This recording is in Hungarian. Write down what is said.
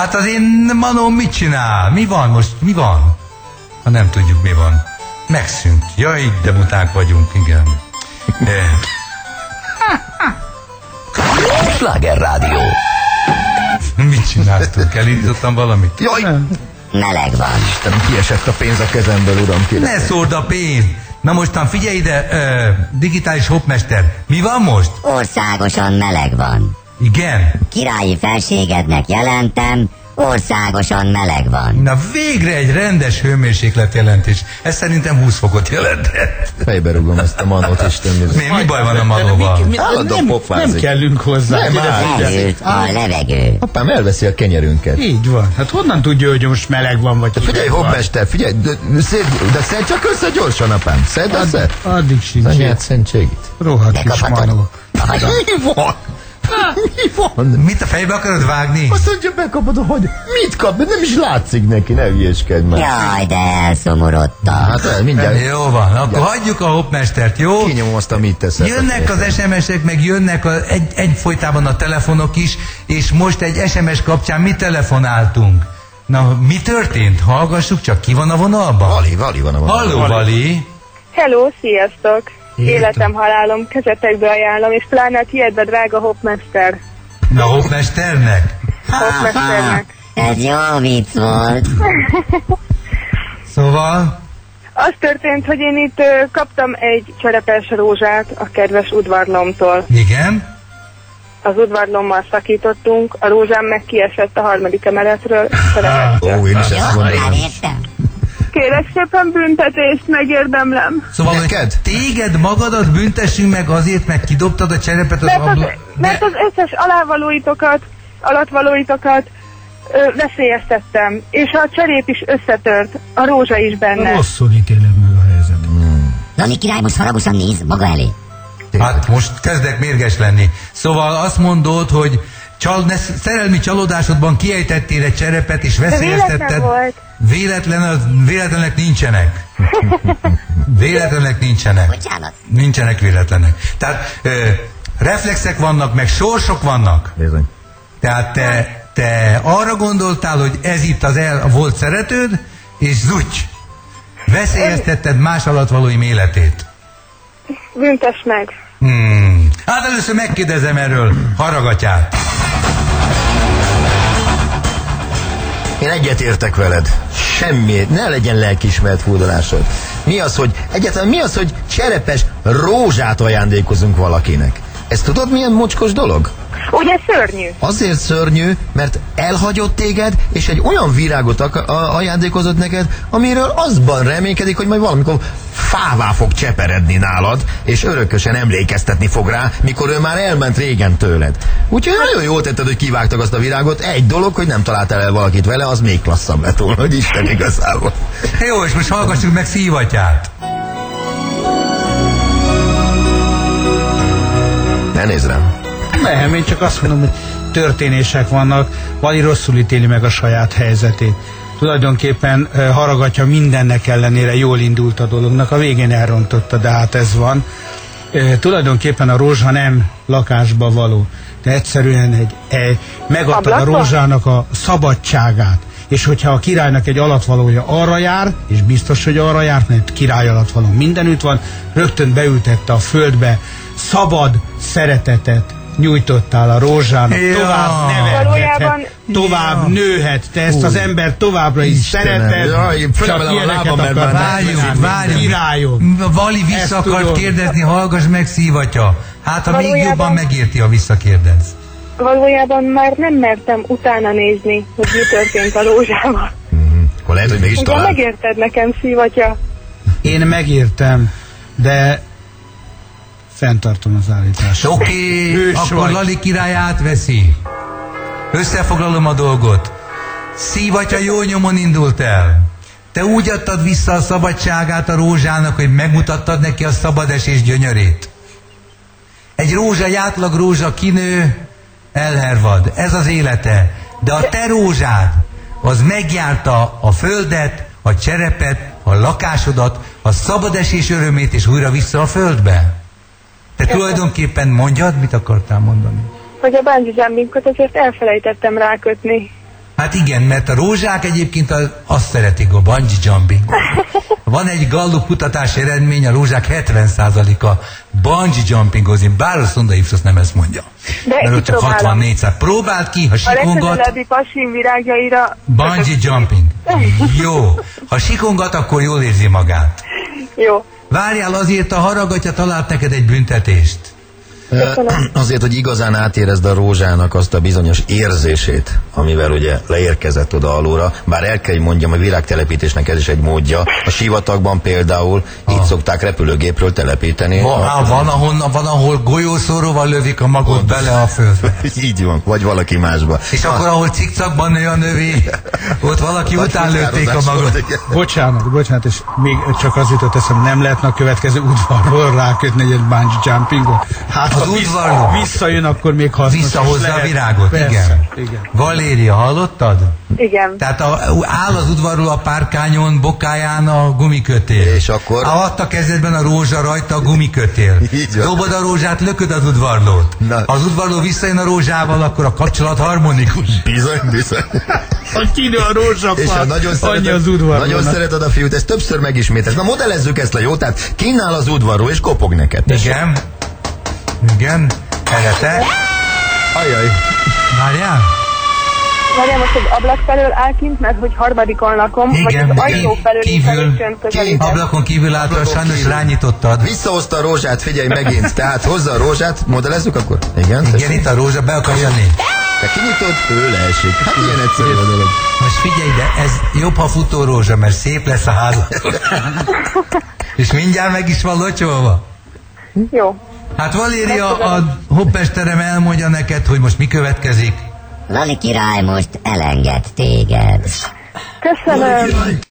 Hát az én manom mit csinál? Mi van most? Mi van? Ha nem tudjuk, mi van. Megszűnt. Jaj, de muták vagyunk, igen. Sláger Rádió. Mit csináltunk? Elindítottam valamit? Jaj! Meleg van. Istenem, kiesett a pénz a kezemből, uram, kérem. Ne szórd a pénz! Na mostan figyelj ide, digitális hopmester. Mi van most? Országosan meleg van. Igen? Királyi felségednek jelentem, országosan meleg van. Na végre egy rendes hőmérsékletjelentés. Ez szerintem 20 fokot jelentett. Fejbe rúgom ezt a manót, Isten. Mi baj van a manóval? Nem kellünk hozzá. Elhűlt a levegő. Apám elveszi a kenyerünket. Így van. Hát honnan tudja, hogy most meleg van, vagy Figyelj, hoppmester, figyelj, de szedd csak össze gyorsan, apám. Szedd össze. Addig sincs. Anyád szentségit. Rohadt kis manó. Mi van? Mi van? Mit a fejbe akarod vágni? Azt mondja, bekapod a hagyat. Mit kap? Nem is látszik neki, ne hülyeskedj már. Jaj, de elszomorodtam. Hát mindjárt. Jó van, akkor hagyjuk a hopmestert, jó? Kinyomom azt, amit teszek. Jönnek az SMS-ek, meg jönnek egyfolytában a telefonok is, és most egy SMS kapcsán mi telefonáltunk. Na, mi történt? Hallgassuk csak, ki van a vonalban? Vali van a vonalban. Halló, Vali! Hello, sziasztok! Életem, halálom, kezetekbe ajánlom, és pláne a tiédbe, drága hopmester. Na, hopmesternek? Hopmesternek. Ez jó vicc volt. Szóval? Az történt, hogy én itt kaptam egy cserepes rózsát a kedves udvarlomtól. Igen? Az udvarlommal szakítottunk, a rózsám meg kiesett a 3. emeletről. Ó, én is ezt Jó, már gondolom. értem. Kérek szépen büntetést, megérdemlem. Szóval, Neked? hogy téged magadat büntessünk meg azért, meg kidobtad a cserepet az Mert az összes alávalóitokat, alattvalóitokat veszélyeztettem, és a cserép is összetört, a rózsa is benne. Rosszul ítéled meg a helyzetet. Lani király most haragosan néz maga elé. Hát most kezdek mérges lenni. Szóval azt mondod, hogy szerelmi csalódásodban kiejtettél egy cserepet, és veszélyeztetted. Véletlen volt. Véletlenek nincsenek. Véletlenek nincsenek. Bocsánat. Nincsenek véletlenek. Tehát reflexek vannak, meg sorsok vannak. Bizony. Tehát te arra gondoltál, hogy ez itt az volt szeretőd, és zúgy. Veszélyeztetted más alattvalóim életét. Büntess meg. Hát először megkérdezem erről Haragatyát. Én egyetértek veled. Semmi, ne legyen lelkiismeret furdalásod. Mi az, hogy cserepes rózsát ajándékozunk valakinek? Ezt tudod, milyen mocskos dolog? Ugye szörnyű? Azért szörnyű, mert elhagyott téged, és egy olyan virágot ajándékozott neked, amiről azban reménykedik, hogy majd valamikor fává fog cseperedni nálad, és örökösen emlékeztetni fog rá, mikor ő már elment régen tőled. Úgyhogy nagyon jól tetted, hogy kivágtak azt a virágot. Egy dolog, hogy nem találtál el valakit vele, az még klasszabb lett volna, hogy Isten igazából. Jó, és most hallgassuk meg Szívatyát. Ne nézz rám. Nem, én csak azt mondom, hogy történések vannak, Vali rosszul ítéli meg a saját helyzetét. Tulajdonképpen Haragatya mindennek ellenére jól indult a dolognak, a végén elrontotta, de hát ez van. Tulajdonképpen a rózsa nem lakásba való, de egyszerűen megadtad a rózsának a szabadságát. És hogyha a királynak egy alattvalója arra jár, és biztos, hogy arra járt, mert király alattvaló mindenütt van, rögtön beültette a földbe, szabad szeretetet nyújtottál a rózsának, tovább nevelhetett, tovább nőhet, te ezt az ember továbbra is szereted, csak ilyeneket akar. Várjunk. Királyom. Vali vissza akart kérdezni, hallgass meg Szívatya. Hát, ha még jobban megérti, ha visszakérdez. Valójában már nem mertem utána nézni, hogy mi történt a rózsával. Akkor lehet, hogy mégis De talán. megérted nekem, Szívatya? Én megértem, de fenntartom az állítást. Oké, akkor Lali király átveszi. Összefoglalom a dolgot. Szívatya jó nyomon indult el. Te úgy adtad vissza a szabadságát a rózsának, hogy megmutattad neki a szabadesés gyönyörét. Egy rózsa, egy átlag rózsa kinő, elhervad. Ez az élete. De a te rózsád, az megjárta a földet, a cserepet, a lakásodat, a szabadesés örömét, és újra vissza a földbe. Te tulajdonképpen mondjad, mit akartál mondani? Hogy a bungee jumpingot azért elfelejtettem rákötni. Hát igen, mert a rózsák egyébként azt szeretik, a bungee jumping. Van egy Gallup kutatási eredmény, a rózsák 70%-a bungee jumpingozni, bár a Szonda Ipsos nem ezt mondja. De mert ott csak kipróbálom. 64-szer. Próbáld ki, ha A sikongat, legközelebbi passim virágjaira... bungee jumping. Jó. Ha sikongat, akkor jól érzi magát. Jó. Várjál, azért a haragatja talált neked egy büntetést. Azért, hogy igazán átérezd a rózsának azt a bizonyos érzését, amivel ugye leérkezett oda alulra, bár el kell, hogy mondjam, a virágtelepítésnek ez is egy módja. A sivatagban például így szokták repülőgépről telepíteni. Van, ahol golyószóróval lövik a magot bele a földbe. Így van, vagy valaki másba. És akkor, ahol cikcakban nő a növény, ott valaki után lőtték a magot. Bocsánat, és még csak az jutott eszem, nem lehetne a következő udvarról rákötni egy bungee jumpingot. Hát Az udvarló visszajön, akkor még hasznos. Visszahozza a virágot, Persze, igen. Valéria, hallottad? Igen. Tehát áll az udvarló a párkányon, bokáján a gumikötél. És akkor? Adta kezedben a rózsa, rajta a gumikötél. Így van. Dobod a rózsát, lököd az udvarlót. Na. Ha az udvarló visszajön a rózsával, akkor a kapcsolat harmonikus. Bizony. A kinő a rózsafát, És ha nagyon szereted a fiút, ezt többször megismételsz. Na modellezzük ezt le, jó? Tehát kínál az udvarról, és kopog neked. Igen. Erre te. Ajaj. Várjál. Várjál, most az ablak felől áll kint, mert hogy harmadikon lakom, vagy az ajtó felől kívül, közelítem. ablakon kívül által sajnos rányítottad. Visszahozta a rózsát, figyelj megint. Tehát hozza a rózsát, modellezzük akkor? Igen, Igen, itt a rózsa, be akar jönni. te kinyitod, ő leesik. Hát ilyen egyszerű a dolog. Most figyelj, de ez jobb, ha futó rózsa, mert szép lesz a háza. És mindjárt meg is van locsolva. Jó. Hát Valéria, a hoppmesterem elmondja neked, hogy most mi következik. Lali király most elenged téged. Köszönöm.